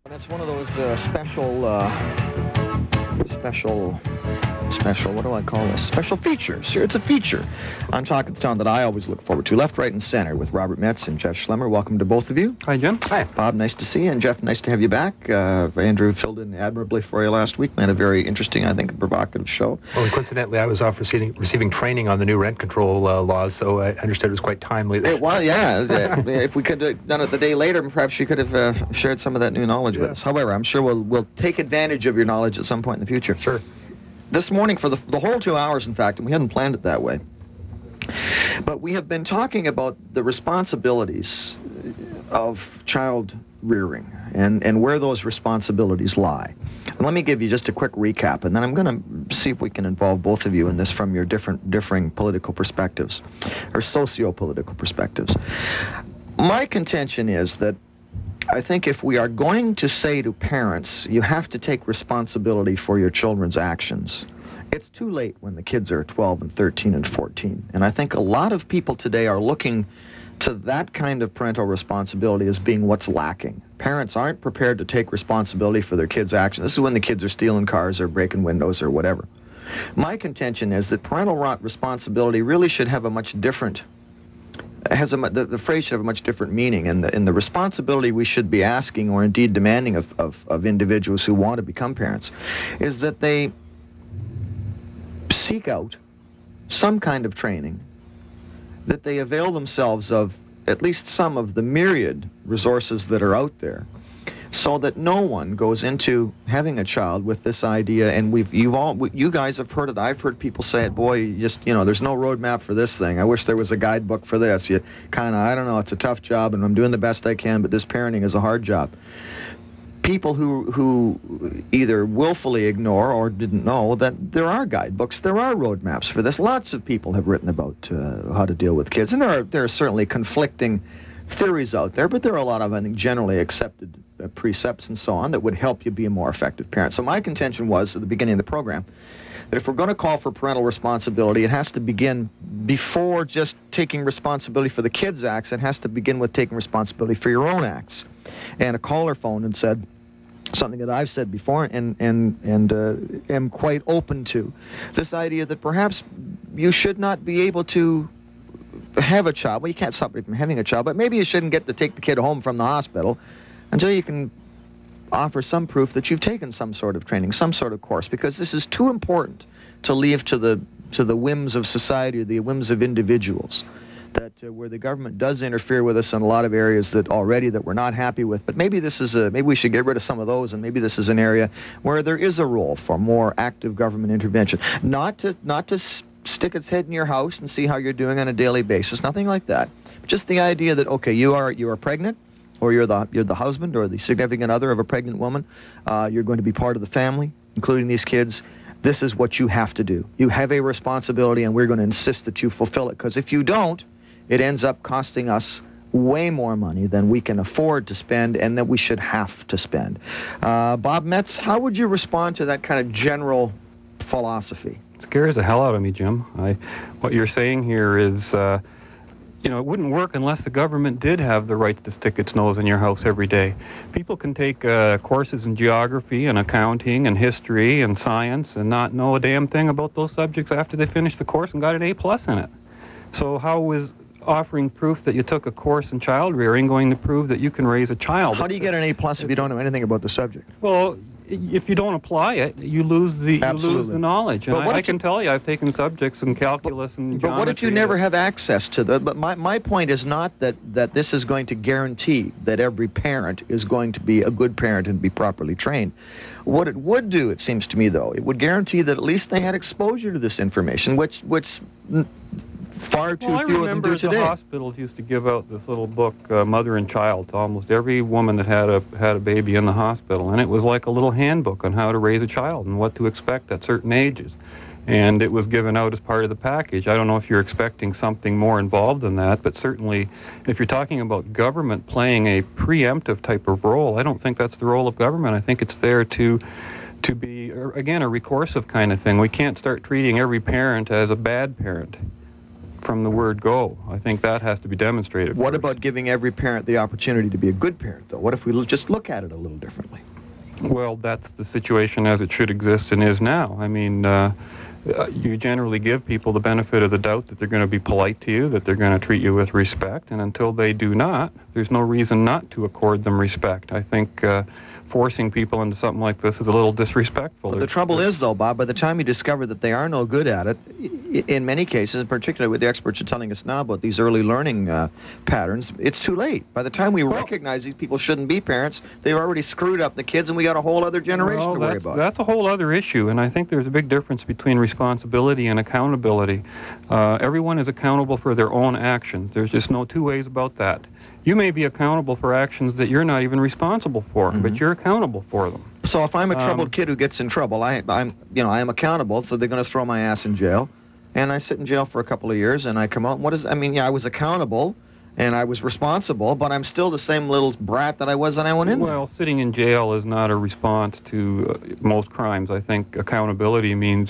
It's one of those special, what do I call this? Special features. Sure, it's a feature on Talk of the Town that I always look forward to. Left, Right, and Center with Robert Metz and Jeff Schlemmer. Welcome to both of you. Hi, Jim. Hi. Bob, nice to see you. And Jeff, nice to have you back. Andrew filled in admirably for you last week. We had a very interesting, I think, provocative show. Well, coincidentally, I was off receiving training on the new rent control laws, so I understood it was quite timely. Well, yeah. If we could have done it the day later, perhaps you could have shared some of that new knowledge with us. However, I'm sure we'll take advantage of your knowledge at some point in the future. Sure. This morning, for the whole 2 hours, in fact, and we hadn't planned it that way, but we have been talking about the responsibilities of child rearing and where those responsibilities lie. And let me give you just a quick recap, and then I'm going to see if we can involve both of you in this from your differing political perspectives, or socio-political perspectives. My contention is that I think if we are going to say to parents, you have to take responsibility for your children's actions, it's too late when the kids are 12 and 13 and 14. And I think a lot of people today are looking to that kind of parental responsibility as being what's lacking. Parents aren't prepared to take responsibility for their kids' actions. This is when the kids are stealing cars or breaking windows or whatever. My contention is that parental responsibility really should have a much different the phrase should have a much different meaning, and the responsibility we should be asking, or indeed demanding of individuals who want to become parents, is that they seek out some kind of training, that they avail themselves of at least some of the myriad resources that are out there, so that no one goes into having a child with this idea. And you guys have heard it. I've heard people say it. Boy, there's no roadmap for this thing. I wish there was a guidebook for this. You kind of, I don't know. It's a tough job, and I'm doing the best I can. But this parenting is a hard job. People who either willfully ignore or didn't know that there are guidebooks, there are roadmaps for this. Lots of people have written about how to deal with kids, and there are certainly conflicting theories out there, but there are a lot of, I think, generally accepted precepts and so on that would help you be a more effective parent. So my contention was at the beginning of the program that if we're going to call for parental responsibility, it has to begin before just taking responsibility for the kids' acts. It has to begin with taking responsibility for your own acts. And a caller phoned and said something that I've said before and am quite open to, this idea that perhaps you should not be able to have a child. Well, you can't stop somebody from having a child, but maybe you shouldn't get to take the kid home from the hospital until you can offer some proof that you've taken some sort of training, some sort of course, because this is too important to leave to the whims of society or the whims of individuals, that where the government does interfere with us in a lot of areas that we're not happy with. But maybe maybe we should get rid of some of those, and maybe this is an area where there is a role for more active government intervention, not to stick its head in your house and see how you're doing on a daily basis. Nothing like that. Just the idea that, okay, you are pregnant, or you're the husband or the significant other of a pregnant woman. You're going to be part of the family, including these kids. This is what you have to do. You have a responsibility, and we're going to insist that you fulfill it. Because if you don't, it ends up costing us way more money than we can afford to spend and that we should have to spend. Bob Metz, how would you respond to that kind of general philosophy? It scares the hell out of me, Jim. What you're saying here is, it wouldn't work unless the government did have the right to stick its nose in your house every day. People can take courses in geography and accounting and history and science and not know a damn thing about those subjects after they finish the course and got an A+ in it. So how is offering proof that you took a course in child rearing going to prove that you can raise a child? How do you get an A+ if you don't know anything about the subject? Well, if you don't apply it, you lose the knowledge. And I can tell you, I've taken subjects in calculus and geometry. But what if you never have access to the? But my point is not that this is going to guarantee that every parent is going to be a good parent and be properly trained. What it would do, it seems to me, though, it would guarantee that at least they had exposure to this information, which far too few of them do today. The hospitals used to give out this little book, Mother and Child, to almost every woman that had a baby in the hospital, and it was like a little handbook on how to raise a child and what to expect at certain ages. And it was given out as part of the package. I don't know if you're expecting something more involved than that, but certainly if you're talking about government playing a preemptive type of role, I don't think that's the role of government. I think it's there to be, again, a recursive kind of thing. We can't start treating every parent as a bad parent. from the word go. I think that has to be demonstrated. What first. about giving every parent the opportunity to be a good parent, though? What if we just look at it a little differently? Well, that's the situation as it should exist and is now. I mean, you generally give people the benefit of the doubt that they're going to be polite to you, that they're going to treat you with respect, and until they do not, there's no reason not to accord them respect. I think forcing people into something like this is a little disrespectful. But the trouble is, though, Bob, by the time you discover that they are no good at it, in many cases, particularly with the experts are telling us now about these early learning patterns, it's too late. By the time we recognize these people shouldn't be parents, they've already screwed up the kids, and we got a whole other generation to worry about. That's a whole other issue, and I think there's a big difference between responsibility and accountability. Everyone is accountable for their own actions. There's just no two ways about that. You may be accountable for actions that you're not even responsible for, but you're accountable for them. So if I'm a troubled kid who gets in trouble, I am accountable, so they're going to throw my ass in jail. And I sit in jail for a couple of years, and I come out, and I was accountable, and I was responsible, but I'm still the same little brat that I was when I went in there. Well, sitting in jail is not a response to most crimes. I think accountability means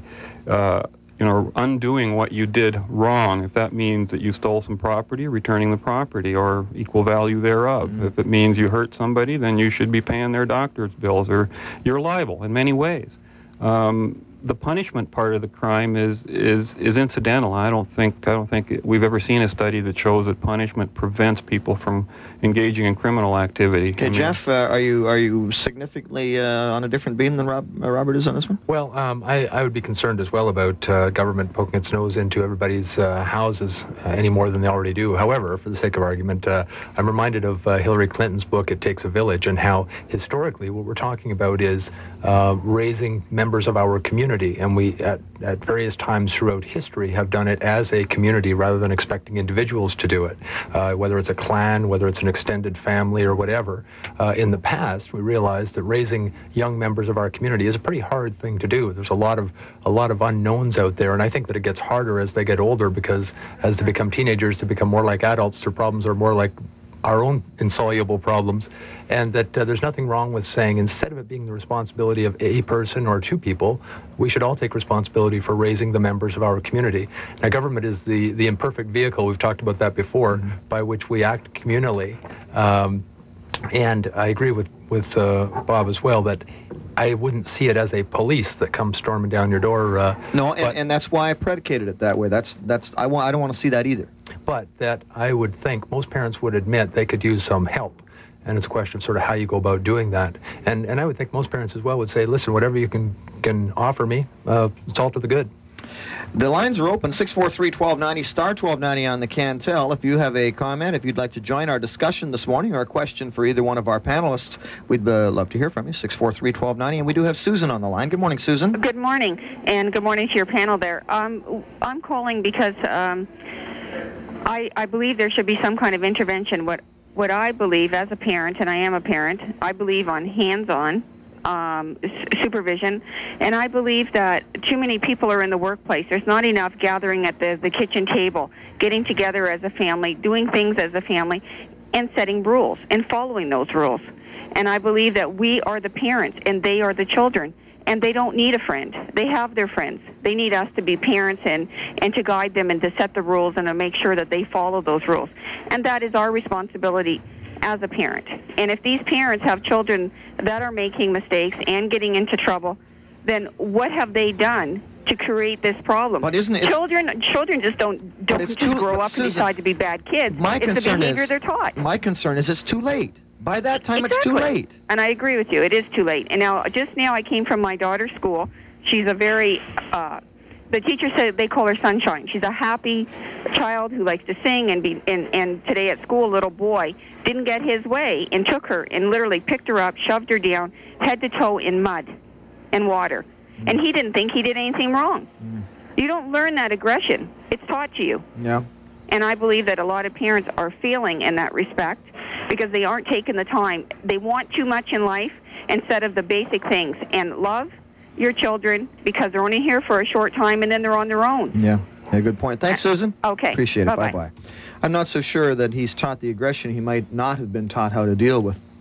undoing what you did wrong. If that means that you stole some property, returning the property or equal value thereof. If it means you hurt somebody, then you should be paying their doctor's bills, or you're liable in many ways. The punishment part of the crime is incidental. I don't think we've ever seen a study that shows that punishment prevents people from engaging in criminal activity. Okay, Jeff, are you significantly on a different beam than Robert is on this one? Well, I would be concerned as well about government poking its nose into everybody's houses any more than they already do. However, for the sake of argument, I'm reminded of Hillary Clinton's book, It Takes a Village, and how historically what we're talking about is raising members of our community. And we, at various times throughout history, have done it as a community rather than expecting individuals to do it, whether it's a clan, whether it's an extended family, or whatever. In the past, we realized that raising young members of our community is a pretty hard thing to do. There's a lot of unknowns out there, and I think that it gets harder as they get older, because as they become teenagers, to become more like adults, their problems are more like our own insoluble problems, and that there's nothing wrong with saying, instead of it being the responsibility of a person or two people, we should all take responsibility for raising the members of our community. Now, government is the imperfect vehicle, we've talked about that before, by which we act communally. And I agree with Bob as well, that I wouldn't see it as a police that comes storming down your door. No, and that's why I predicated it that way. I don't want to see that either. But that I would think most parents would admit they could use some help. And it's a question of sort of how you go about doing that. And I would think most parents as well would say, listen, whatever you can offer me, it's all to the good. The lines are open, 643-1290, star 1290 on the Cantel. If you have a comment, if you'd like to join our discussion this morning, or a question for either one of our panelists, we'd love to hear from you, 643-1290. And we do have Susan on the line. Good morning, Susan. Good morning, and good morning to your panel there. I'm calling because I believe there should be some kind of intervention. What I believe as a parent, and I am a parent, I believe on hands-on supervision, and I believe that too many people are in the workplace. There's not enough gathering at the kitchen table, getting together as a family, doing things as a family, and setting rules and following those rules. And I believe that we are the parents and they are the children, and they don't need a friend. They have their friends. They need us to be parents and to guide them and to set the rules and to make sure that they follow those rules. And that is our responsibility as a parent. And if these parents have children that are making mistakes and getting into trouble, then what have they done to create this problem? But isn't it? Children just don't just grow up and decide to be bad kids. It's the behavior they're taught. My concern is it's too late. By that time, Exactly. It's too late. And I agree with you. It is too late. And just now I came from my daughter's school. She's a very, the teacher said they call her Sunshine. She's a happy child who likes to sing and today at school, a little boy didn't get his way and took her and literally picked her up, shoved her down, head to toe in mud and water. And he didn't think he did anything wrong. You don't learn that aggression. It's taught to you. Yeah. And I believe that a lot of parents are failing in that respect because they aren't taking the time. They want too much in life instead of the basic things. And love your children because they're only here for a short time and then they're on their own. Yeah, good point. Thanks, Susan. Okay. Appreciate it. Bye-bye. Bye-bye. I'm not so sure that he's taught the aggression. He might not have been taught how to deal with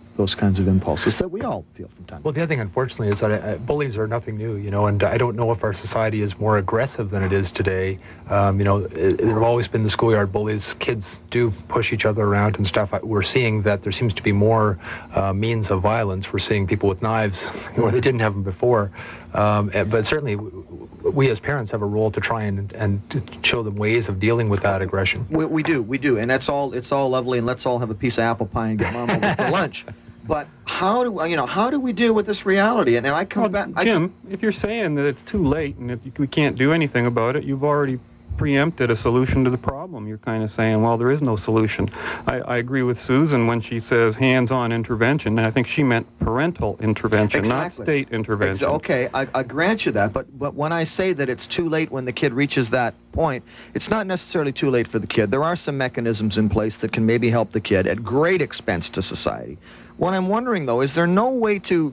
those kinds of impulses that we all feel from time. Well, the other thing, unfortunately, is that bullies are nothing new, and I don't know if our society is more aggressive than it is today. There have always been the schoolyard bullies. Kids do push each other around and stuff. We're seeing that there seems to be more means of violence. We're seeing people with knives where they didn't have them before. But certainly, we as parents have a role to try and to show them ways of dealing with that aggression. We do, and it's all lovely, and let's all have a piece of apple pie and get mom over for lunch. But how do we deal with this reality? And I come back, Jim, if you're saying that it's too late and if we can't do anything about it, you've already preempted a solution to the problem. You're kind of saying, well, there is no solution. I agree with Susan when she says hands-on intervention, and I think she meant parental intervention, not state intervention. Okay, I grant you that, but when I say that it's too late when the kid reaches that point, it's not necessarily too late for the kid. There are some mechanisms in place that can maybe help the kid at great expense to society. What I'm wondering, though, is there no way to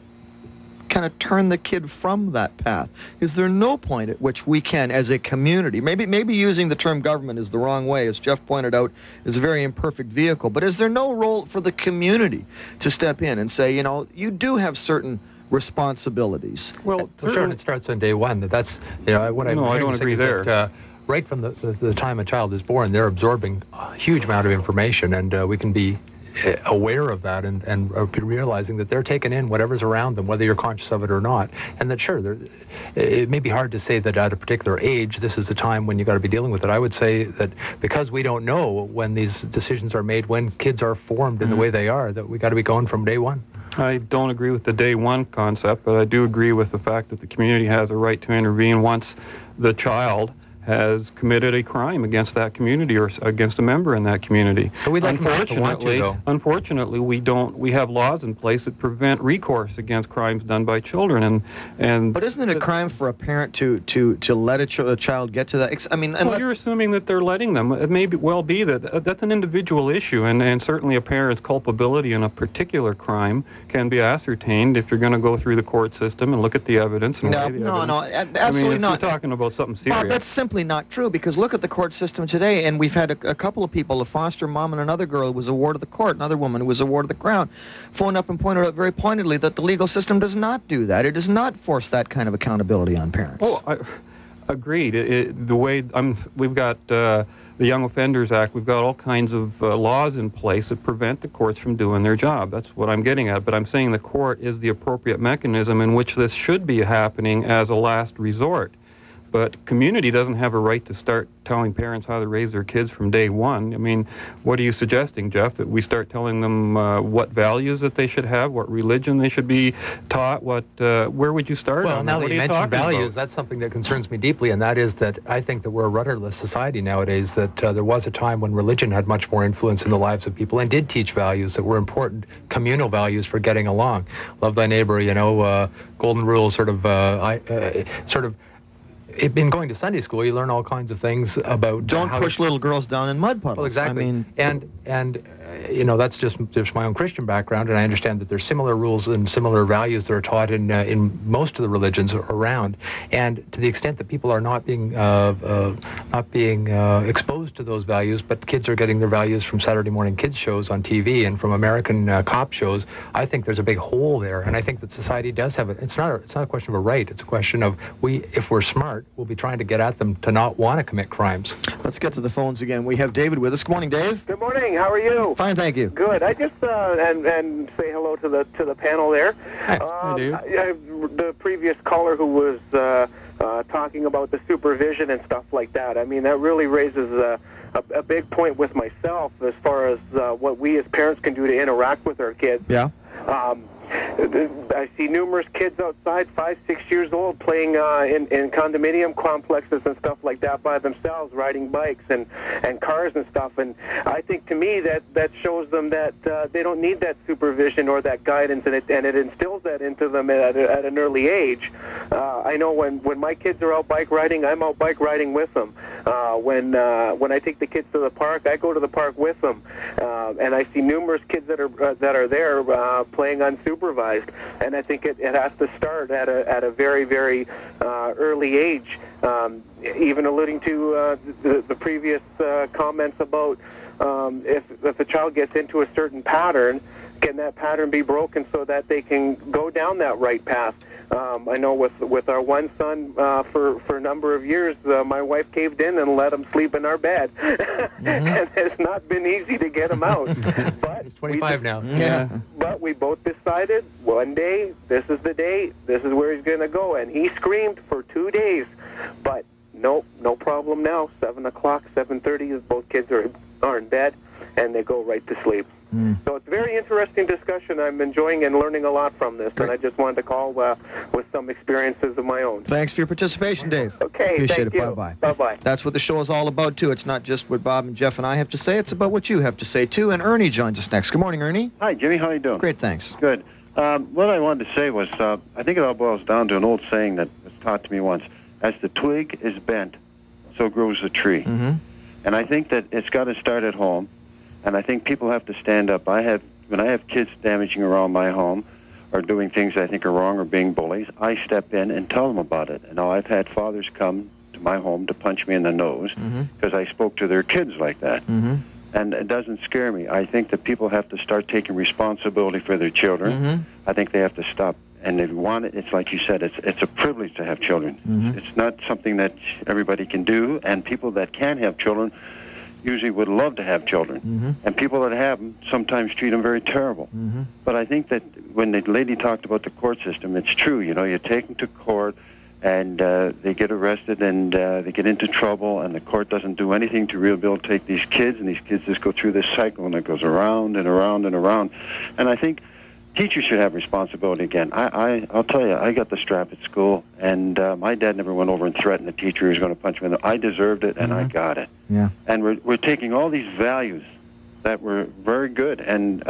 kind of turn the kid from that path? Is there no point at which we can, as a community, maybe using the term government is the wrong way, as Jeff pointed out, is a very imperfect vehicle, but is there no role for the community to step in and say, you do have certain responsibilities? Well, sure, and it starts on day one. That's, what I don't agree there. That, right from the time a child is born, they're absorbing a huge amount of information, and we can be aware of that and realizing that they're taking in whatever's around them, whether you're conscious of it or not. And that, sure, it may be hard to say that at a particular age, this is the time when you got to be dealing with it. I would say that because we don't know when these decisions are made, when kids are formed in the way they are, that we got to be going from day one. I don't agree with the day one concept, but I do agree with the fact that the community has a right to intervene once the child has committed a crime against that community or against a member in that community. But we'd like Unfortunately, we don't. We have laws in place that prevent recourse against crimes done by children, and. But isn't it a crime for a parent to let a child get to that? Well, you're assuming that they're letting them. It may well be that that's an individual issue, and certainly a parent's culpability in a particular crime can be ascertained if you're going to go through the court system and look at the evidence and weigh the evidence. Absolutely not. You're talking about something serious. Bob, that's simply not true, because look at the court system today, and we've had a couple of people, a foster mom and another girl who was a ward of the court, another woman who was a ward of the crown, phoned up and pointed out very pointedly that the legal system does not do that. It does not force that kind of accountability on parents. Oh, agreed. We've got the Young Offenders Act. We've got all kinds of laws in place that prevent the courts from doing their job. That's what I'm getting at. But I'm saying the court is the appropriate mechanism in which this should be happening as a last resort. But community doesn't have a right to start telling parents how to raise their kids from day one. I mean, what are you suggesting, Jeff? That we start telling them what values that they should have, what religion they should be taught, where would you start? Well, now that you mentioned values, that's something that concerns me deeply, and that is that I think that we're a rudderless society nowadays, that there was a time when religion had much more influence in the lives of people and did teach values that were important communal values for getting along. Love thy neighbor, golden rule, in going to Sunday school, you learn all kinds of things about don't push little girls down in mud puddles. Well, exactly. And that's just my own Christian background, and I understand that there's similar rules and similar values that are taught in most of the religions around. And to the extent that people are not being exposed to those values, but kids are getting their values from Saturday morning kids shows on TV and from American cop shows, I think there's a big hole there. And I think that society does have it. It's not a question of a right. It's a question of if we're smart, we'll be trying to get at them to not want to commit crimes. Let's get to the phones again. We have David with us. Good morning, Dave. Good morning. How are you? Fine, thank you. Good. I just and say hello to the panel there. Hi, Dave. The previous caller who was talking about the supervision and stuff like that. I mean, that really raises a big point with myself as far as what we as parents can do to interact with our kids. Yeah. I see numerous kids outside, 5, 6 years old, playing in condominium complexes and stuff like that by themselves, riding bikes and cars and stuff. And I think, to me, that shows them that they don't need that supervision or that guidance, and it instills that into them at an early age. I know when my kids are out bike riding, I'm out bike riding with them. When I take the kids to the park, I go to the park with them, and I see numerous kids that are there playing unsupervised. And I think it has to start at a very, very early age. Even alluding to the previous comments about if a child gets into a certain pattern, can that pattern be broken so that they can go down that right path? I know with our one son, for a number of years, my wife caved in and let him sleep in our bed. And it's not been easy to get him out. But He's 25 now. Yeah. But we both decided one day, this is the day, this is where he's going to go. And he screamed for 2 days. But nope, no problem now. 7 o'clock, 7:30, both kids are in bed, and they go right to sleep. So it's a very interesting discussion. I'm enjoying and learning a lot from this, and I just wanted to call with some experiences of my own. Thanks for your participation, Dave. Okay, Appreciate thank it. you. Bye-bye. Bye-bye. That's what the show is all about, too. It's not just what Bob and Jeff and I have to say. It's about what you have to say, too. And Ernie joins us next. Good morning, Ernie. Hi, Jimmy. How you doing? Great, thanks. Good. What I wanted to say was, I think it all boils down to an old saying that was taught to me once. As the twig is bent, so grows the tree. Mm-hmm. And I think that it's got to start at home. And I think people have to stand up. When I have kids damaging around my home or doing things I think are wrong or being bullies, I step in and tell them about it. And now I've had fathers come to my home to punch me in the nose because I spoke to their kids like that. Mm-hmm. And it doesn't scare me. I think that people have to start taking responsibility for their children. I think they have to stop. And they want it. It's like you said, it's a privilege to have children. It's not something that everybody can do. And people that can have children usually would love to have children. And people that have them sometimes treat them very terrible. But I think that when the lady talked about the court system, it's true. You know, you take them to court, and they get arrested, and they get into trouble, and the court doesn't do anything to rehabilitate these kids, and these kids just go through this cycle, and it goes around and around and around. And I think teachers should have responsibility again. I'll tell you, I got the strap at school, and my dad never went over and threatened a teacher who was going to punch me. I deserved it, and I got it. Yeah. And we're taking all these values that were very good, and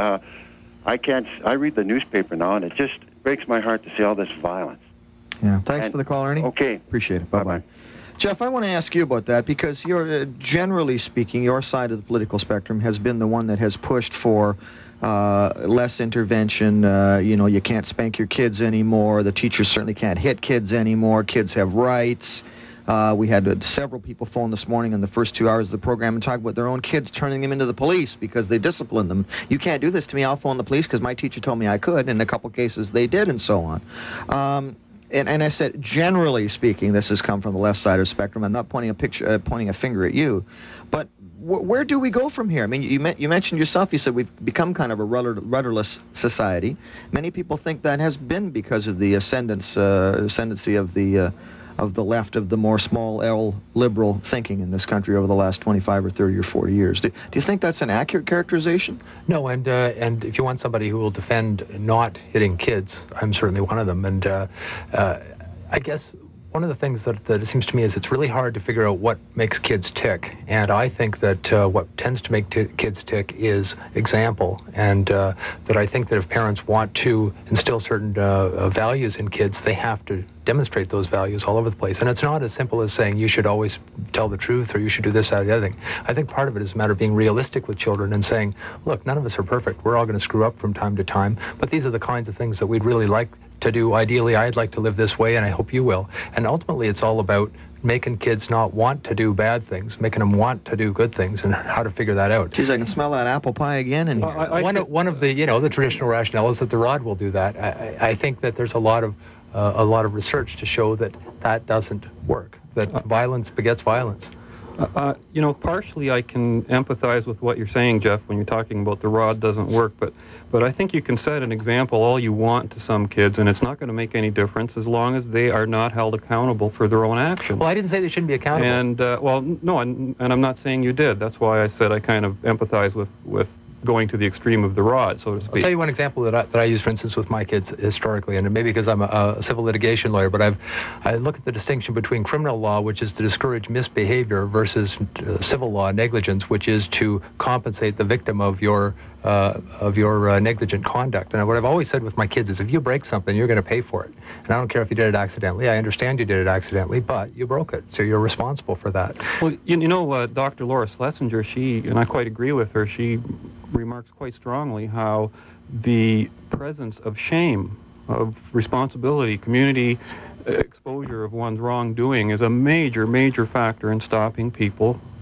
I read the newspaper now, and it just breaks my heart to see all this violence. Yeah. Thanks for the call, Ernie. Okay. Appreciate it. Bye-bye. Bye-bye. Jeff, I want to ask you about that because you're, generally speaking, your side of the political spectrum has been the one that has pushed for less intervention. You can't spank your kids anymore. The teachers certainly can't hit kids anymore. Kids have rights. We had several people phone this morning in the first 2 hours of the program and talk about their own kids turning them into the police because they disciplined them. You can't do this to me. I'll phone the police because my teacher told me I could. And in a couple cases, they did, and so on. And I said, generally speaking, this has come from the left side of the spectrum. I'm not pointing a finger at you, but where do we go from here? I mean, you mentioned yourself. You said we've become kind of a rudderless society. Many people think that has been because of the ascendancy of the left, of the more small L liberal thinking in this country over the last 25 or 30 or 40 years. Do you think that's an accurate characterization? No, and if you want somebody who will defend not hitting kids, I'm certainly one of them. And I guess one of the things that it seems to me is it's really hard to figure out what makes kids tick. And I think that what tends to make kids tick is example. And that I think that if parents want to instill certain values in kids, they have to demonstrate those values all over the place. And it's not as simple as saying you should always tell the truth or you should do this, that, or the other thing. I think part of it is a matter of being realistic with children and saying, look, none of us are perfect. We're all going to screw up from time to time, but these are the kinds of things that we'd really like to do. Ideally, I'd like to live this way, and I hope you will. And ultimately, it's all about making kids not want to do bad things, making them want to do good things, and how to figure that out. Geez, I can smell that apple pie again. And one of the the traditional rationale is that the rod will do that. I think that there's a lot of research to show that doesn't work. That violence begets violence. Partially I can empathize with what you're saying, Jeff, when you're talking about the rod doesn't work, but I think you can set an example all you want to some kids, and it's not going to make any difference as long as they are not held accountable for their own actions. Well, I didn't say they shouldn't be accountable. And, no, and I'm not saying you did. That's why I said I kind of empathize with going to the extreme of the rod, so to speak. I'll tell you one example that I use, for instance, with my kids historically, and maybe because I'm a civil litigation lawyer, but I look at the distinction between criminal law, which is to discourage misbehavior, versus civil law negligence, which is to compensate the victim of your negligent conduct. And what I've always said with my kids is, if you break something, you're going to pay for it. And I don't care if you did it accidentally. I understand you did it accidentally, but you broke it, so you're responsible for that. Well, Dr. Laura Schlesinger, and I quite agree with her, she remarks quite strongly how the presence of shame, of responsibility, community exposure of one's wrongdoing is a major, major factor in stopping people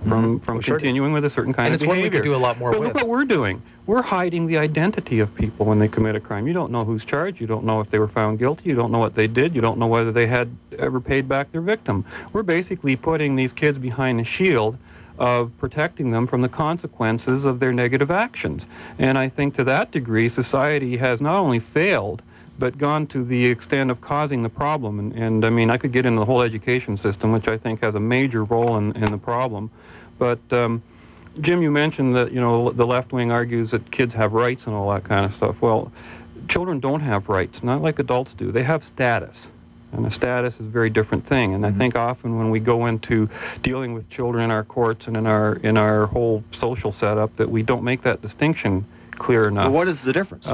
from Sure continuing with a certain kind and of it's behavior. what we could do a lot more but with. look what we're doing. We're hiding the identity of people when they commit a crime. You don't know who's charged. You don't know if they were found guilty. You don't know what they did. You don't know whether they had ever paid back their victim. We're basically putting these kids behind a shield of protecting them from the consequences of their negative actions. And I think to that degree, society has not only failed, but gone to the extent of causing the problem. And I mean, I could get into the whole education system, which I think has a major role in the problem. But Jim, you mentioned that, the left wing argues that kids have rights and all that kind of stuff. Well, children don't have rights, not like adults do. They have status. And a status is a very different thing. And I think often when we go into dealing with children in our courts and in our whole social setup, that we don't make that distinction clear enough. Well, what is the difference?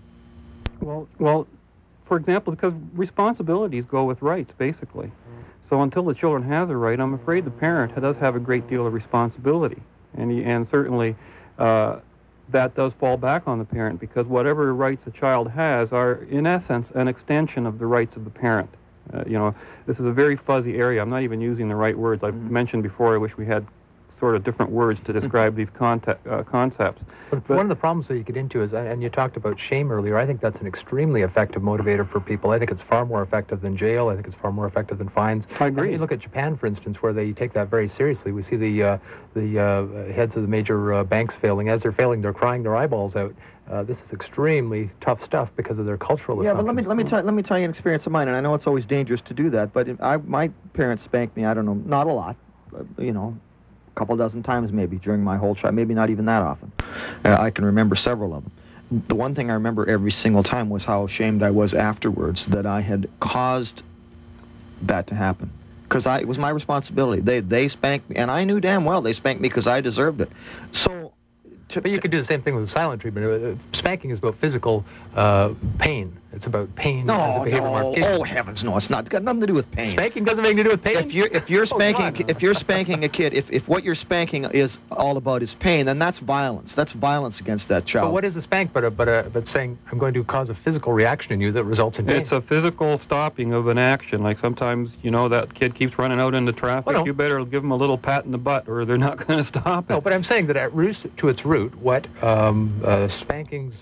Well, for example, because responsibilities go with rights, basically. So until the children have a right, I'm afraid the parent does have a great deal of responsibility. And certainly that does fall back on the parent, because whatever rights a child has are, in essence, an extension of the rights of the parent. This is a very fuzzy area. I'm not even using the right words. I've mentioned before, I wish we had sort of different words to describe these concepts. But one of the problems that you get into is, and you talked about shame earlier, I think that's an extremely effective motivator for people. I think it's far more effective than jail. I think it's far more effective than fines. I agree. And you look at Japan, for instance, where they take that very seriously. We see the heads of the major banks failing. As they're failing, they're crying their eyeballs out. This is extremely tough stuff because of their cultural Yeah, but assumptions. let me tell you an experience of mine, and I know it's always dangerous to do that, but my parents spanked me, I don't know, not a lot, a couple dozen times maybe during my whole child, maybe not even that often. I can remember several of them. The one thing I remember every single time was how ashamed I was afterwards that I had caused that to happen. Because it was my responsibility. They spanked me, and I knew damn well they spanked me because I deserved it. So, but you could do the same thing with silent treatment. Spanking is about physical pain. It's about pain as a behavior modification. Oh heavens, no! It's not. It's got nothing to do with pain. Spanking doesn't have anything to do with pain. If you're spanking a kid, if what you're spanking is all about is pain, then that's violence. That's violence against that child. But what is a spank but saying I'm going to cause a physical reaction in you that results in pain? It's a physical stopping of an action. Like sometimes, that kid keeps running out into traffic. You better give them a little pat in the butt, or they're not going to stop it. No, but I'm saying that to its root, what spankings,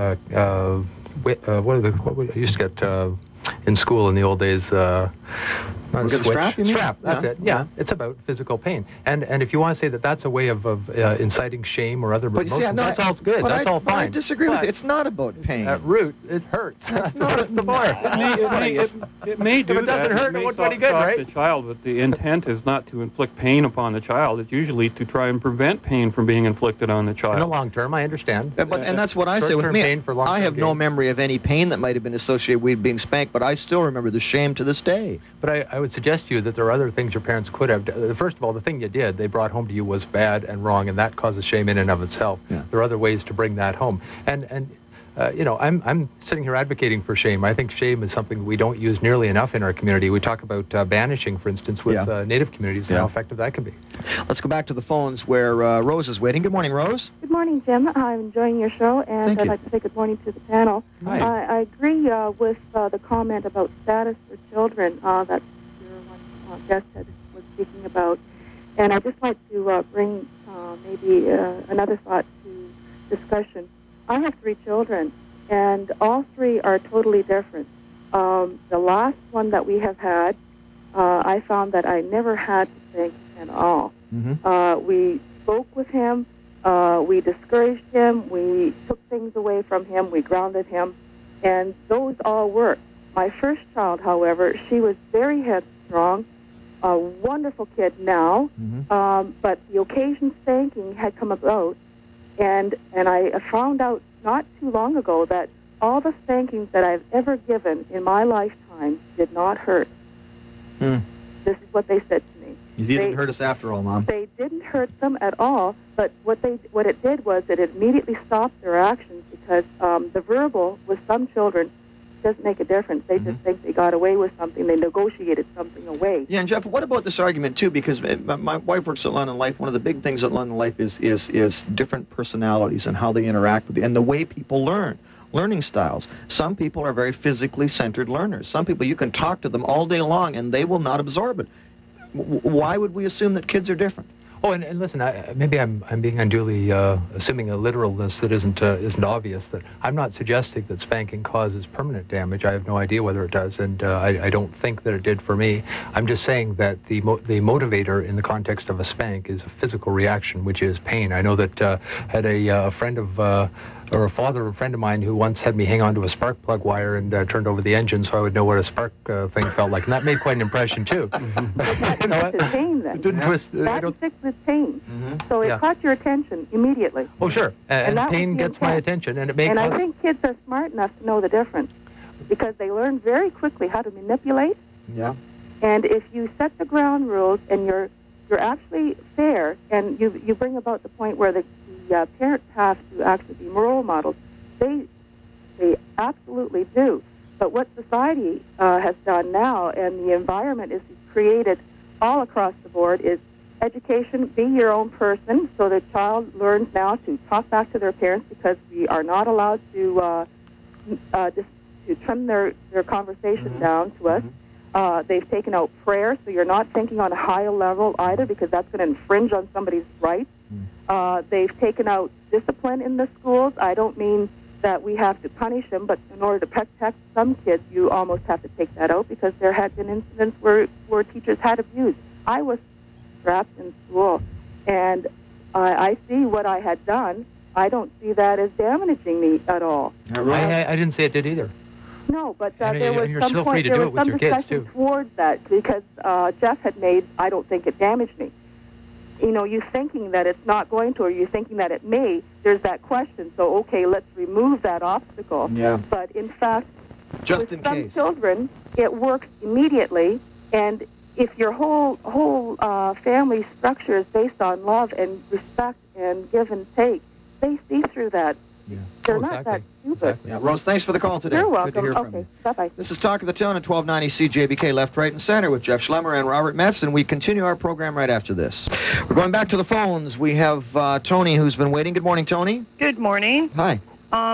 what we used to get in school in the old days, not a switch. Strap, you mean? Strap, that's it. Yeah, it's about physical pain. And if you want to say that that's a way of inciting shame or other emotions, that's all good. That's all fine. I disagree with you. It's not about pain. At root, it hurts. That's not what it's for. It may do if it doesn't that. hurt, it won't do any good, right? The child, but the intent is not to inflict pain upon the child. It's usually to try and prevent pain from being inflicted on the child. In the long term, I understand. And that's what I say with me. I have no memory of any pain that might have been associated with being spanked, but I still remember the shame to this day. But I would suggest to you that there are other things your parents could have done. First of all, the thing you did, they brought home to you was bad and wrong, and that causes shame in and of itself. Yeah. There are other ways to bring that home. And I'm sitting here advocating for shame. I think shame is something we don't use nearly enough in our community. We talk about banishing, for instance, with Native communities and how effective that can be. Let's go back to the phones where Rose is waiting. Good morning, Rose. Good morning, Jim. I'm enjoying your show, and I'd like to say good morning to the panel. Hi. I agree with the comment about status for children that your one guest was speaking about, and I'd just like to bring maybe another thought to discussion. I have 3 children, and all 3 are totally different. The last one that we have had, I found that I never had to spank him at all. Mm-hmm. We spoke with him. We discouraged him. We took things away from him. We grounded him. And those all worked. My first child, however, she was very headstrong, a wonderful kid now, but the occasion spanking had come about, and I found out not too long ago that all the spankings that I've ever given in my lifetime did not hurt. This is what they said to me. You didn't hurt us after all, Mom. They didn't hurt them at all, but what it did was it immediately stopped their actions, because the verbal with some children doesn't make a difference. They just think they got away with something. They negotiated something away. Yeah, and Jeff, what about this argument too? Because my wife works at London Life. One of the big things at London Life is different personalities and how they interact with you, and the way people learn. Learning styles. Some people are very physically centered learners. Some people, you can talk to them all day long and they will not absorb it. Why would we assume that kids are different? Oh, and listen, maybe I'm being unduly assuming a literalness that isn't obvious. That I'm not suggesting that spanking causes permanent damage. I have no idea whether it does, and I don't think that it did for me. I'm just saying that the motivator in the context of a spank is a physical reaction, which is pain. I know that had a friend of or a father of a friend of mine who once had me hang on to a spark plug wire and turned over the engine so I would know what a spark thing felt like. And that made quite an impression, too. You know, it's pain, then. It didn't twist. That inflicts with pain. So it caught your attention immediately. Oh, sure. And pain gets my attention, and it may And cause... I think kids are smart enough to know the difference because they learn very quickly how to manipulate. Yeah. And if you set the ground rules and you're actually fair and you bring about the point where the parents have to actually be role models, they absolutely do. But what society has done now and the environment is created all across the board is education, be your own person, so the child learns now to talk back to their parents because we are not allowed to trim their conversation down to us. They've taken out prayer, so you're not thinking on a higher level either because that's going to infringe on somebody's rights. They've taken out discipline in the schools. I don't mean that we have to punish them, but in order to protect some kids, you almost have to take that out because there had been incidents where teachers had abused. I was strapped in school, and I see what I had done. I don't see that as damaging me at all. I didn't say it did either. No, but And there was you're some still point, free to there do was it with some your kids, discussion too. towards that because Jeff had made, I don't think it damaged me. You know, you thinking that it's not going to, or you thinking that it may, there's that question. So, okay, let's remove that obstacle. Yeah. But in fact, Just with in some case. children, it works immediately. And if your whole family structure is based on love and respect and give and take, they see through that. Yeah. They're Oh, not exactly. that stupid. Exactly. Yeah, Rose, thanks for the call today. You're Good welcome. to hear from Okay, you. bye-bye. This is Talk of the Town at 1290 CJBK, left, right, and center with Jeff Schlemmer and Robert Metz, and we continue our program right after this. We're going back to the phones. We have Tony who's been waiting. Good morning, Tony. Good morning. Hi.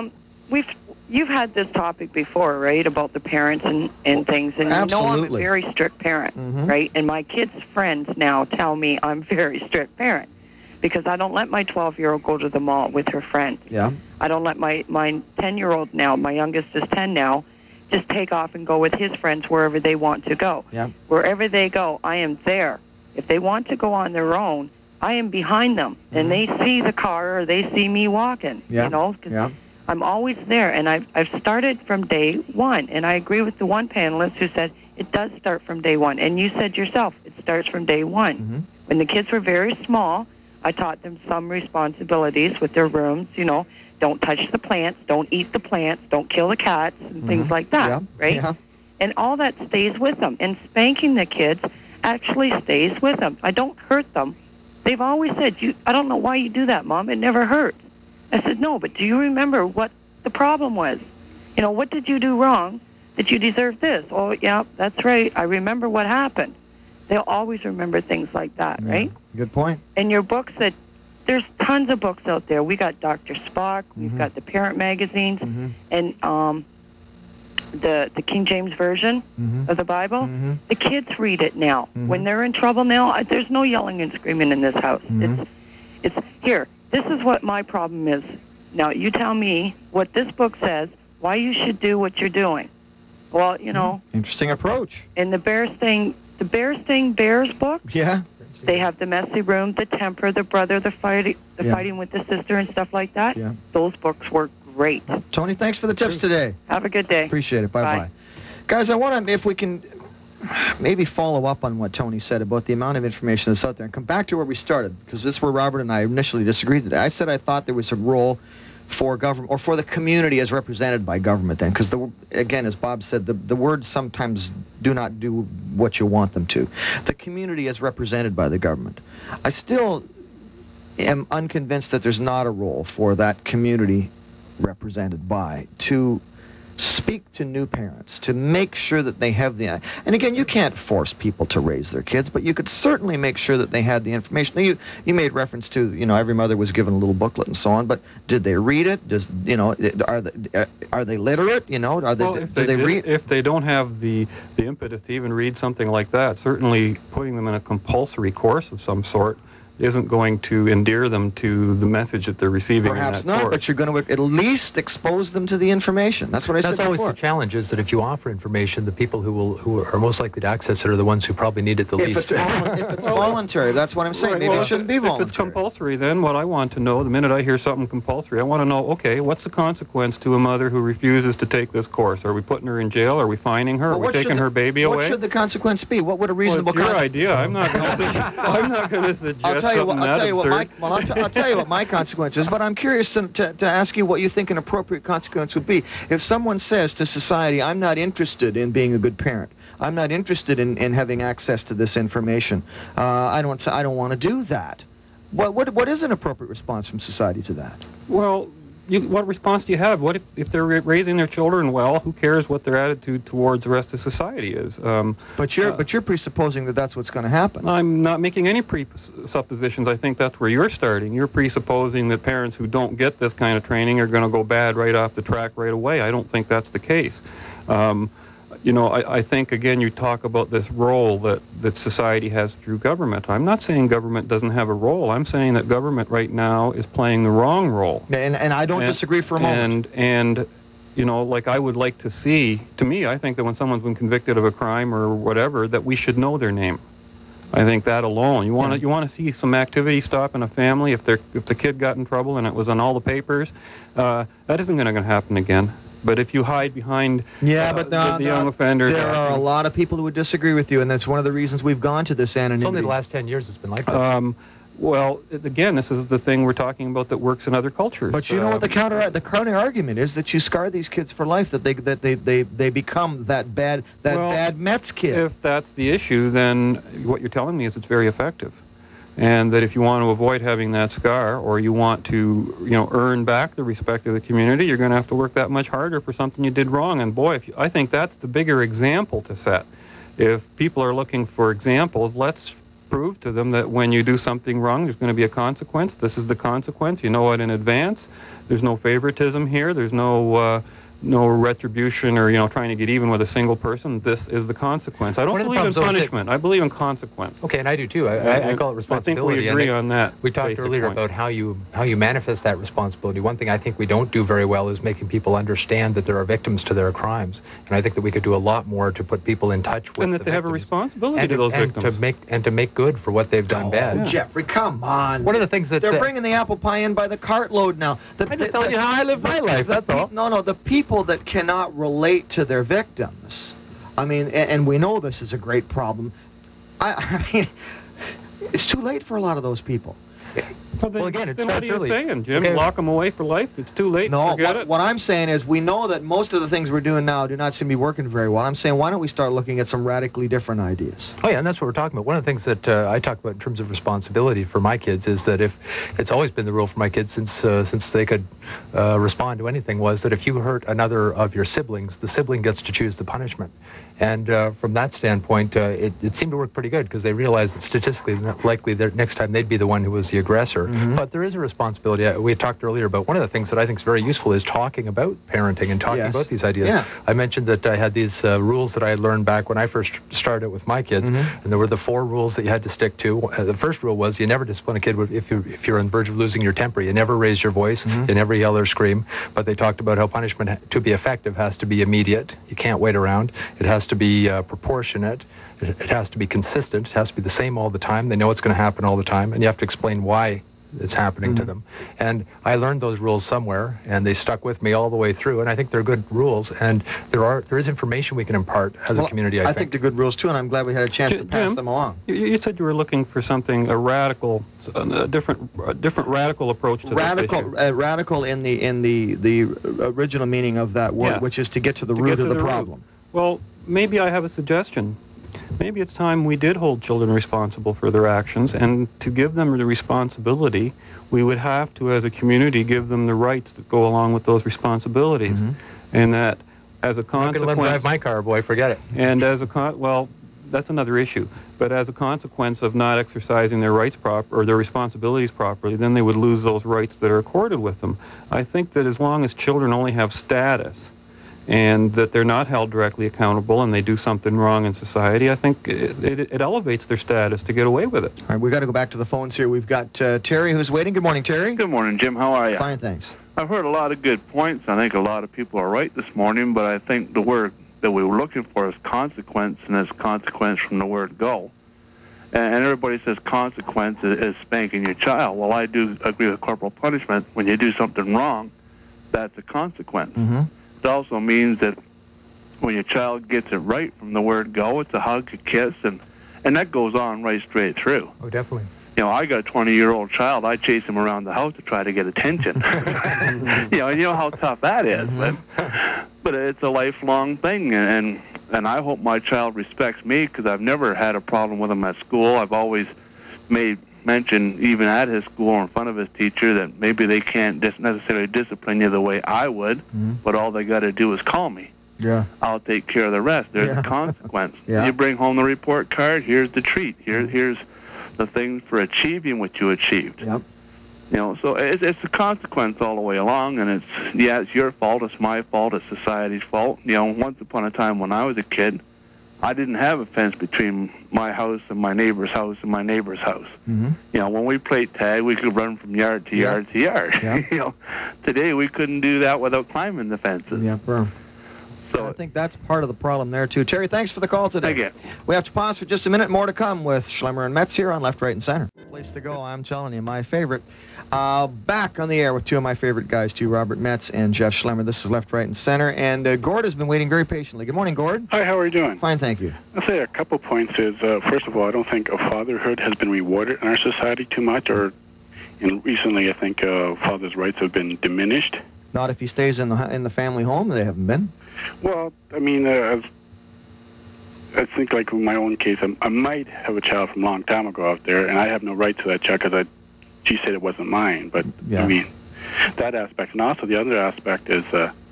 You've had this topic before, right, about the parents and things, and you know I'm a Absolutely. very strict parent, Mhm. right? And my kids' friends now tell me I'm a very strict parent because I don't let my 12-year-old go to the mall with her friends. Yeah. I don't let my 10-year-old now, my youngest is 10 now, just take off and go with his friends wherever they want to go. Yeah. Wherever they go, I am there. If they want to go on their own, I am behind them, and they see the car or they see me walking, Yeah. you know, 'cause Yeah. I'm always there, and I've started from day one, and I agree with the one panelist who said it does start from day one, and you said yourself it starts from day one. Mhm. When the kids were very small, I taught them some responsibilities with their rooms, you know, don't touch the plants, don't eat the plants, don't kill the cats, and things like that, Yeah. right? Yeah. And all that stays with them, and spanking the kids actually stays with them. I don't hurt them. They've always said, I don't know why you do that, Mom, it never hurts. I said, no, but do you remember what the problem was? You know, what did you do wrong that you deserve this? Oh, yeah, that's right. I remember what happened. They'll always remember things like that, right? Good point. And your books there's tons of books out there. We got Dr. Spock, we've got the parent magazines, and the King James Version of the Bible. The kids read it now. When they're in trouble now, there's no yelling and screaming in this house. It's here. This is what my problem is. Now, you tell me what this book says, why you should do what you're doing. Well, you know, Interesting approach. in the Bears Thing Bears book, Yeah. they have the messy room, the temper, the brother, the fighting with the sister and stuff like that. Yeah. Those books work great. Tony, thanks for the tips today. Have a good day. Appreciate it. Bye-bye. Bye. Guys, I want to, if we can maybe follow up on what Tony said about the amount of information that's out there and come back to where we started, because this is where Robert and I initially disagreed today. I said I thought there was a role for government, or for the community as represented by government then, because, again, as Bob said, the words sometimes do not do what you want them to. The community as represented by the government. I still am unconvinced that there's not a role for that community represented by to speak to new parents, to make sure that they have the, and again, you can't force people to raise their kids, but you could certainly make sure that they had the information. Now, you made reference to, you know, every mother was given a little booklet and so on, but did they read it? Does, you know, are they literate? You know, are they, Well, do they read? if they don't have the impetus to even read something like that, certainly putting them in a compulsory course of some sort isn't going to endear them to the message that they're receiving. Perhaps in that not, course. but you're going to at least expose them to the information. That's what I said That's always before. the challenge, is that if you offer information, the people who are most likely to access it are the ones who probably need it the If least. it's voluntary, that's what I'm saying. Right, Maybe well, it shouldn't be If voluntary. it's compulsory, then what I want to know, the minute I hear something compulsory, I want to know, okay, what's the consequence to a mother who refuses to take this course? Are we putting her in jail? Are we fining her? Well, Are we what should taking the- her baby away? What should the consequence be? What would a Well, reasonable it's your idea. I'm not going to suggest I'll tell you what. something I'll that tell you what my. absurd. Well, I'll tell you what my consequence is. But I'm curious to ask you what you think an appropriate consequence would be. If someone says to society, "I'm not interested in being a good parent. I'm not interested in having access to this information. I don't want to do that." What is an appropriate response from society to that? Well, what response do you have? What if they're raising their children well? Who cares what their attitude towards the rest of society is? But you're presupposing that that's what's going to happen. I'm not making any presuppositions. I think that's where you're starting. You're presupposing that parents who don't get this kind of training are going to go bad right off the track right away. I don't think that's the case. I think, again, you talk about this role that society has through government. I'm not saying government doesn't have a role. I'm saying that government right now is playing the wrong role. And I don't disagree for a moment. And like I would like to see, to me, I think that when someone's been convicted of a crime or whatever, that we should know their name. I think that alone. You want to see some activity stop in a family if the kid got in trouble and it was on all the papers. That isn't going to happen again. But if you hide behind the young offender... There are a lot of people who would disagree with you, and that's one of the reasons we've gone to this anonymity. It's only the last 10 years it's been like this. Well, again, this is the thing we're talking about that works in other cultures. But you know what the counter argument is? That you scar these kids for life, that they become that bad Mets kid. If that's the issue, then what you're telling me is it's very effective. And that if you want to avoid having that scar, or you want to, earn back the respect of the community, you're going to have to work that much harder for something you did wrong. And boy, I think that's the bigger example to set. If people are looking for examples, let's prove to them that when you do something wrong, there's going to be a consequence. This is the consequence. You know it in advance. There's no favoritism here. There's no retribution or trying to get even with a single person. This is the consequence. I don't believe in punishment. I believe in consequence. Okay, and I do too. I call it responsibility. I think we agree on that. We talked earlier about how you manifest that responsibility. One thing I think we don't do very well is making people understand that there are victims to their crimes, and I think that we could do a lot more to put people in touch with and that they have a responsibility to those victims, to make good for what they've done bad. Yeah. Jeffrey, come on. One of the things that they're bringing the apple pie in by the cartload now. I'm just telling you how I live my life. That's all. No, the people that cannot relate to their victims. I mean, and we know this is a great problem. I mean, it's too late for a lot of those people. Well, again, it's then what are you early. saying, Jim? Okay. Lock them away for life? It's too late? No, Forget it? what I'm saying is we know that most of the things we're doing now do not seem to be working very well. I'm saying why don't we start looking at some radically different ideas? Oh, yeah, and that's what we're talking about. One of the things that I talk about in terms of responsibility for my kids is that if it's always been the rule for my kids since they could respond to anything, was that if you hurt another of your siblings, the sibling gets to choose the punishment. And from that standpoint, it seemed to work pretty good because they realized that statistically likely that next time they'd be the one who was the aggressor. Mm-hmm. But there is a responsibility. We had talked earlier about one of the things that I think is very useful is talking about parenting and talking about these ideas. Yeah. I mentioned that I had these rules that I learned back when I first started with my kids, and there were the 4 rules that you had to stick to. The first rule was you never discipline a kid if you're on the verge of losing your temper. You never raise your voice. You never yell or scream. But they talked about how punishment, to be effective, has to be immediate. You can't wait around. It has to be proportionate. It has to be consistent. It has to be the same all the time. They know it's going to happen all the time, and you have to explain why it's happening to them. And I learned those rules somewhere, and they stuck with me all the way through, and I think they're good rules, and there is information we can impart as a community, I think. they're good rules too, and I'm glad we had a chance to pass them along. You said you were looking for something, a different radical approach to this issue. Radical in the original meaning of that word, Yes. which is to get to the root of the problem. Well, maybe I have a suggestion. Maybe it's time we did hold children responsible for their actions, and to give them the responsibility, we would have to, as a community, give them the rights that go along with those responsibilities. And that, as a consequence... I'm not going to let them drive my car, boy, forget it. And as well, that's another issue. But as a consequence of not exercising their rights or their responsibilities properly, then they would lose those rights that are accorded with them. I think that as long as children only have status, and that they're not held directly accountable and they do something wrong in society, I think it elevates their status to get away with it. All right, we've got to go back to the phones here. We've got Terry who's waiting. Good morning, Terry. Good morning, Jim. How are you? Fine, thanks. I've heard a lot of good points. I think a lot of people are right this morning, but I think the word that we were looking for is consequence, and it's consequence from the word go. And everybody says consequence is spanking your child. Well, I do agree with corporal punishment. When you do something wrong, that's a consequence. Mm-hmm. It also means that when your child gets it right from the word go, it's a hug, a kiss, and that goes on right straight through. Oh, definitely. You know, I got a 20-year-old child. I chase him around the house to try to get attention. You know how tough that is. But it's a lifelong thing, and I hope my child respects me, because I've never had a problem with him at school. I've always made mention, even at his school or in front of his teacher, that maybe they can't necessarily discipline you the way I would, but all they got to do is call me. Yeah. I'll take care of the rest. There's a consequence. Yeah. You bring home the report card, here's the treat. Here's the things for achieving what you achieved. Yep. You know, so it's a consequence all the way along, and it's your fault, it's my fault, it's society's fault. You know, once upon a time when I was a kid, I didn't have a fence between my house and my neighbor's house and my neighbor's house. Mm-hmm. You know, when we played tag, we could run from yard to yard to yard. Yeah. You know, today we couldn't do that without climbing the fences. Yeah, bro. So I think that's part of the problem there, too. Terry, thanks for the call today. Thank you. We have to pause for just a minute. More to come with Schlemmer and Metz here on Left, Right, and Center. Place to go, I'm telling you, my favorite. Back on the air with two of my favorite guys, too, Robert Metz and Jeff Schlemmer. This is Left, Right, and Center. And Gord has been waiting very patiently. Good morning, Gord. Hi, how are you doing? Fine, thank you. I'll say a couple points is, first of all, I don't think fatherhood has been rewarded in our society too much, and recently I think fathers' rights have been diminished. Not if he stays in the family home. They haven't been. Well, I mean, I think like in my own case, I might have a child from a long time ago out there, and I have no right to that child because she said it wasn't mine. But yeah. I mean, that aspect, and also the other aspect is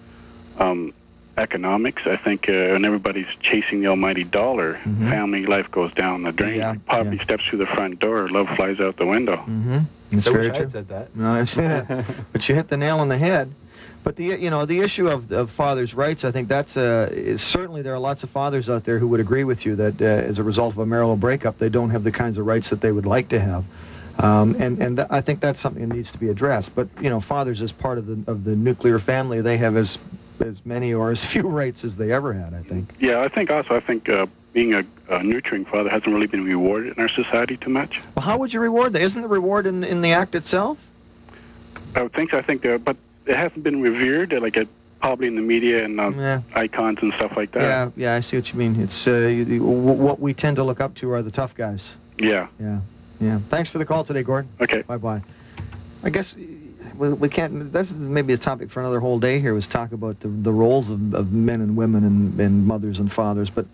economics. I think when everybody's chasing the almighty dollar, family life goes down the drain. Yeah, Poverty steps through the front door, love flies out the window. Mm-hmm. That's I very wish I true. had said that. No, but you hit the nail on the head. But the issue of fathers' rights, I think that's certainly there are lots of fathers out there who would agree with you that as a result of a marital breakup, they don't have the kinds of rights that they would like to have, and I think that's something that needs to be addressed. But fathers, as part of the nuclear family, they have as many or as few rights as they ever had, I think. Yeah, I think being a nurturing father hasn't really been rewarded in our society too much. Well, how would you reward that? Isn't the reward in the act itself? I would think so. I think but it hasn't been revered, probably in the media and icons and stuff like that. Yeah, I see what you mean. It's what we tend to look up to are the tough guys. Yeah. Thanks for the call today, Gordon. Okay. Bye-bye. I guess we can't. This is maybe a topic for another whole day here. Was talk about the roles of men and women and mothers and fathers, but.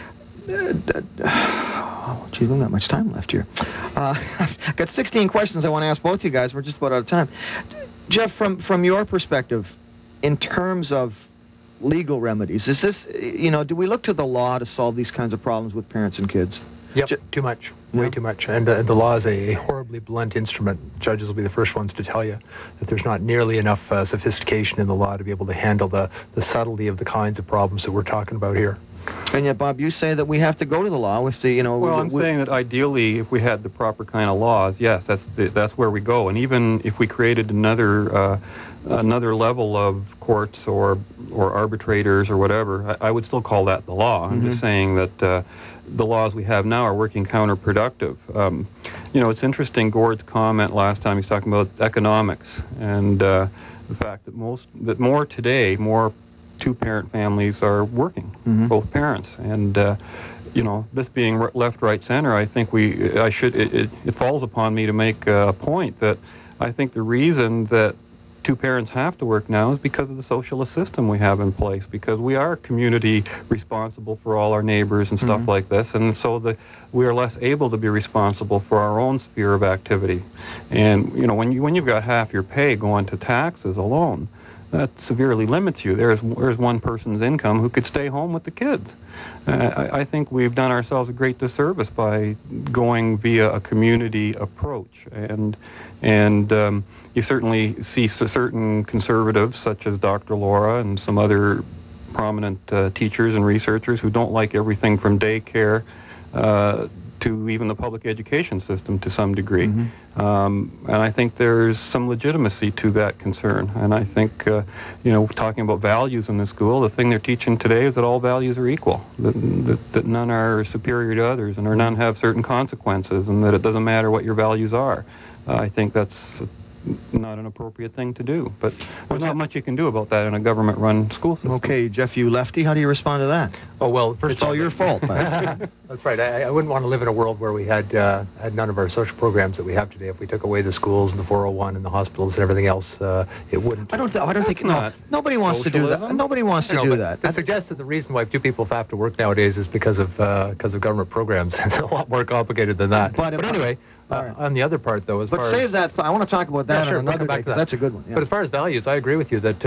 Gee, we don't got much time left here. I've got 16 questions I want to ask both you guys. We're just about out of time. Jeff, from your perspective, in terms of legal remedies, is this, do we look to the law to solve these kinds of problems with parents and kids? Yep, too much. Way too much. And the law is a horribly blunt instrument. Judges will be the first ones to tell you that there's not nearly enough sophistication in the law to be able to handle the subtlety of the kinds of problems that we're talking about here. And yet, Bob, you say that we have to go to the law with the, Well, I'm saying that ideally, if we had the proper kind of laws, yes, that's where we go. And even if we created another level of courts or arbitrators or whatever, I would still call that the law. I'm just saying that the laws we have now are working counterproductive. It's interesting, Gord's comment last time, he's talking about economics and the fact that more two-parent families are working, both parents, and this being left, right, center, I think it falls upon me to make a point that I think the reason that two parents have to work now is because of the socialist system we have in place, because we are community responsible for all our neighbors and stuff like this, and so we are less able to be responsible for our own sphere of activity. And when you've got half your pay going to taxes alone, that severely limits you. There's one person's income who could stay home with the kids. I think we've done ourselves a great disservice by going via a community approach. And you certainly see certain conservatives, such as Dr. Laura and some other prominent teachers and researchers who don't like everything from daycare to even the public education system to some degree. And I think there's some legitimacy to that concern. And I think, talking about values in the school, the thing they're teaching today is that all values are equal, that none are superior to others, and none have certain consequences, and that it doesn't matter what your values are. I think that's not an appropriate thing to do. But there's not much you can do about that in a government-run school system. Okay, Jeff, you lefty, how do you respond to that? Oh, well, first it's all your fault, man. That's right. I wouldn't want to live in a world where we had none of our social programs that we have today. If we took away the schools and the 401 and the hospitals and everything else, it wouldn't. I don't think nobody wants to do that. Nobody wants to do that. It suggests that the reason why 2 people have to work nowadays is because of government programs. It's a lot more complicated than that. But anyway. On the other part, though, save that. I want to talk about that on another day, because that's a good one. Yeah. But as far as values, I agree with you that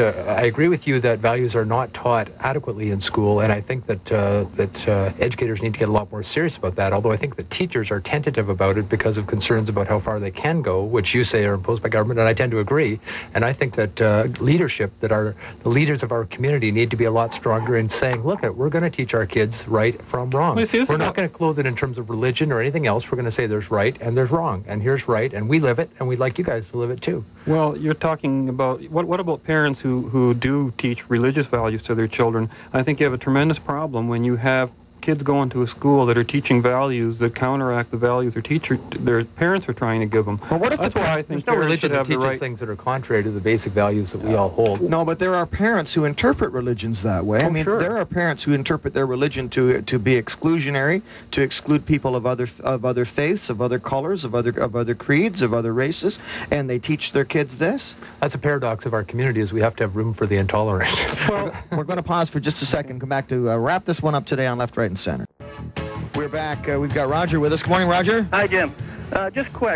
values are not taught adequately in school, and I think that educators need to get a lot more serious about that. Although I think that teachers are tentative about it because of concerns about how far they can go, which you say are imposed by government, and I tend to agree. And I think that leadership, that are the leaders of our community, need to be a lot stronger in saying, look, we're going to teach our kids right from wrong. We're not going to clothe it in terms of religion or anything else. We're going to say there's right and there's wrong, and here's right, and we live it, and we'd like you guys to live it too. Well, you're talking about, what about parents who do teach religious values to their children? I think you have a tremendous problem when you have kids going to a school that are teaching values that counteract the values their parents are trying to give them. Well, what if That's why I think there's no religion that teaches things that are contrary to the basic values that we all hold. No, but there are parents who interpret religions that way. There are parents who interpret their religion to be exclusionary, to exclude people of other faiths, of other colors, of other creeds, of other races, and they teach their kids this. That's a paradox of our community, is we have to have room for the intolerant. Well, we're going to pause for just a second, come back to wrap this one up today on Left, Right, and Center. We're back. We've got Roger with us. Good morning, Roger. Hi, Jim. Just quick,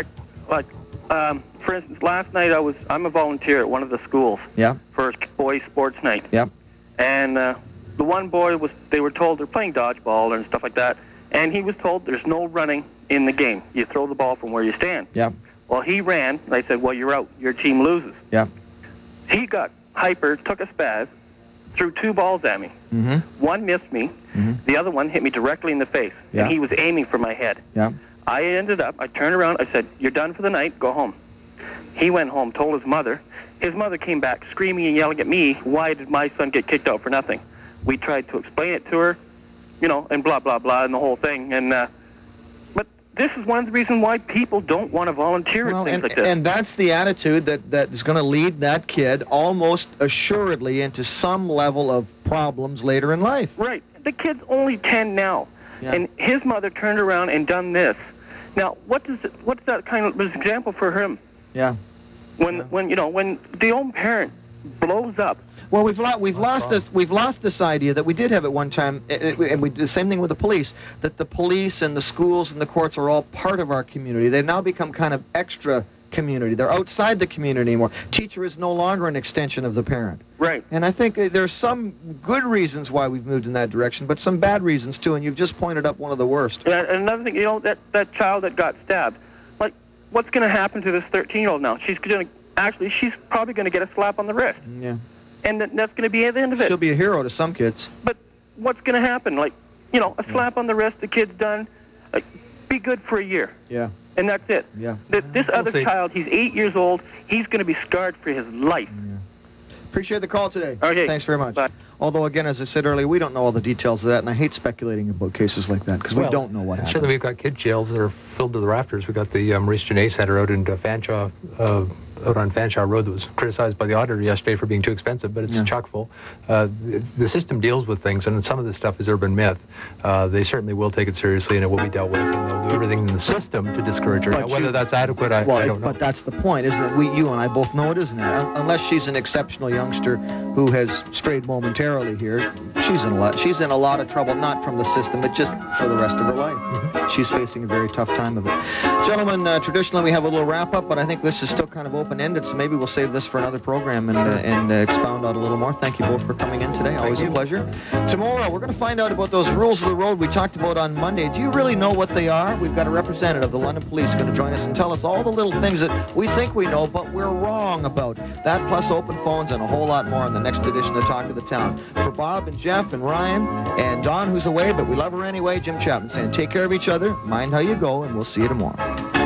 for instance, last night I'm a volunteer at one of the schools. Yeah. For boys' sports night. Yep. And the one boy they were told they're playing dodgeball and stuff like that, and he was told there's no running in the game. You throw the ball from where you stand. Yep. Well, he ran, and I said, well, you're out. Your team loses. Yep. He got hyper, took a spaz, threw 2 balls at me. Mm-hmm. One missed me. Mm-hmm. The other one hit me directly in the face. Yeah. And he was aiming for my head. Yeah. I turned around, I said, you're done for the night, go home. He went home, told his mother. His mother came back screaming and yelling at me, why did my son get kicked out for nothing? We tried to explain it to her, and blah, blah, blah, and the whole thing. And but this is one of the reasons why people don't want to volunteer at things like this. And that's the attitude that is going to lead that kid almost assuredly into some level of problems later in life. Right. The kid's only 10 now, yeah. And his mother turned around and done this. Now, what's that kind of example for him? Yeah. When the own parent blows up. Well, we've lost this idea that we did have at one time, and we did the same thing with the police. That the police and the schools and the courts are all part of our community. They've now become kind of extra community. They're outside the community anymore. Teacher is no longer an extension of the parent. Right. And I think there's some good reasons why we've moved in that direction, but some bad reasons too. And you've just pointed up one of the worst. And another thing, that child that got stabbed. Like, what's going to happen to this 13-year-old now? She's probably going to get a slap on the wrist. Yeah. And that's going to be at the end of it. She'll be a hero to some kids. But what's going to happen? Like, a slap on the wrist, the kid's done. Be good for a year. Yeah. And that's it. Yeah. This other child, he's 8 years old. He's going to be scarred for his life. Yeah. Appreciate the call today. Okay. Thanks very much. Bye. Although, again, as I said earlier, we don't know all the details of that, and I hate speculating about cases like that because we don't know what happened. Certainly, we've got kid jails that are filled to the rafters. We've got the Maurice Genet Center out in Fanshawe, out on Fanshawe Road, that was criticized by the auditor yesterday for being too expensive, but it's chock full. The system deals with things, and some of this stuff is urban myth. They certainly will take it seriously, and it will be dealt with, and they'll do everything in the system to discourage her. Now, whether that's adequate, I don't know. But that's the point, isn't it? You and I both know it, isn't it? Unless she's an exceptional youngster who has strayed momentarily here, she's in a lot of trouble, not from the system, but just for the rest of her life. Mm-hmm. She's facing a very tough time of it. Gentlemen, traditionally we have a little wrap-up, but I think this is still kind of open-ended, so maybe we'll save this for another program and expound on a little more. Thank you both for coming in today. Always a pleasure. Tomorrow, we're going to find out about those rules of the road we talked about on Monday. Do you really know what they are? We've got a representative of the London Police going to join us and tell us all the little things that we think we know, but we're wrong about. That plus open phones and a whole lot more in the next edition of Talk of the Town. For Bob and Jeff and Ryan and Dawn, who's away, but we love her anyway, Jim Chapman saying take care of each other, mind how you go, and we'll see you tomorrow.